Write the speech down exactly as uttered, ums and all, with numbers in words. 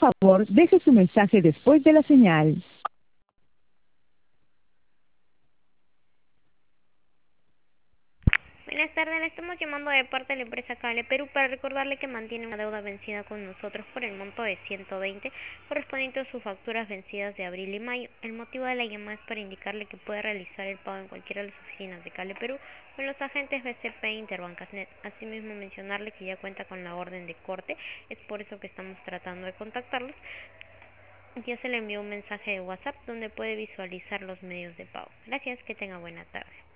favor, deje su mensaje después de la señal. Buenas tardes, le estamos llamando de parte de la empresa Cable Perú para recordarle que mantiene una deuda vencida con nosotros por el monto de ciento veinte correspondiente a sus facturas vencidas de abril y mayo. El motivo de la llamada es para indicarle que puede realizar el pago en cualquiera de las oficinas de Cable Perú o en los agentes B C P e Interbancasnet. Asimismo, mencionarle que ya cuenta con la orden de corte, es por eso que estamos tratando de contactarlos. Ya se le envió un mensaje de WhatsApp donde puede visualizar los medios de pago. Gracias, que tenga buena tarde.